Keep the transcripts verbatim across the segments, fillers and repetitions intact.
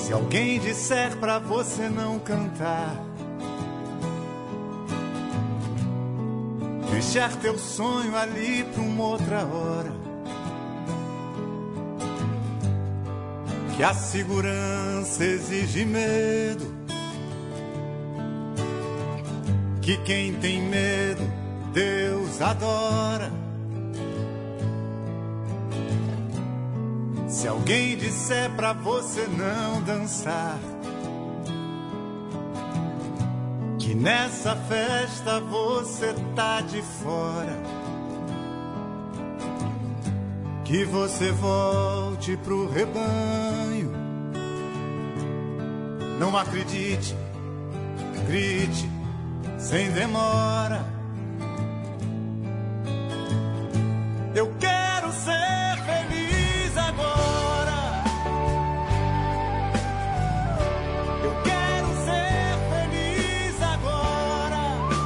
Se alguém disser pra você não cantar, deixar teu sonho ali pra uma outra hora, que a segurança exige medo, que quem tem medo Deus adora. Se alguém disser pra você não dançar, que nessa festa você tá de fora, que você volte pro rebanho, não acredite, grite sem demora. Eu quero ser feliz agora. Eu quero ser feliz agora.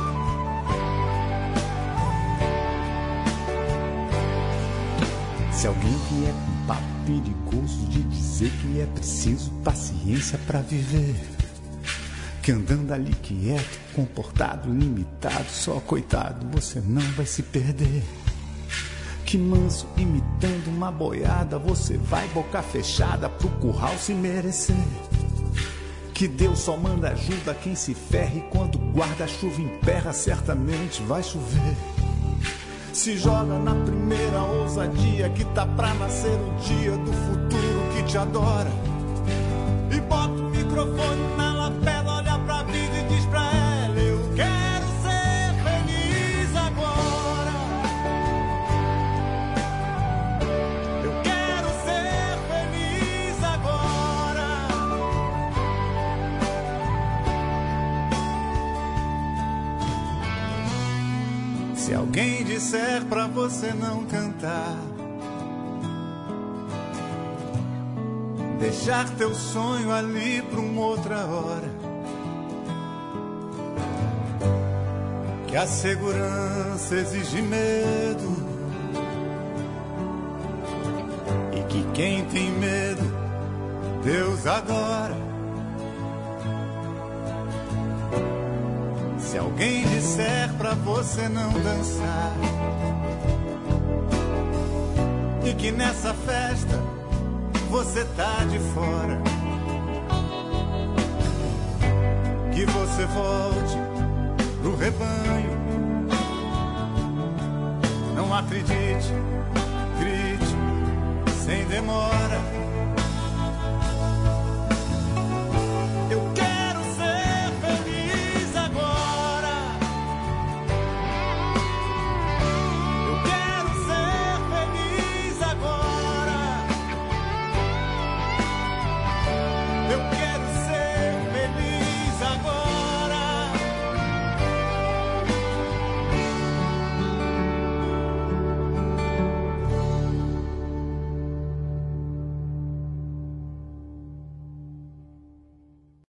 Se alguém vier com papo perigoso de dizer que é preciso paciência pra viver, que andando ali quieto, comportado, limitado, só coitado, você não vai se perder. Que manso imitando uma boiada, você vai boca fechada pro curral se merecer. Que Deus só manda ajuda quem se ferra, e quando guarda-chuva emperra, certamente vai chover. Se joga na primeira ousadia, que tá pra nascer o dia do futuro que te adora. E bota o microfone na lapela, olha pra vida e diz pra ela: eu quero ser feliz agora. Eu quero ser feliz agora. Se alguém disser pra você não cantar, deixar teu sonho ali pra uma outra hora, que a segurança exige medo, e que quem tem medo Deus adora. Se alguém disser pra você não dançar, e que nessa festa você tá de fora, que você volte pro rebanho, não acredite, grite sem demora.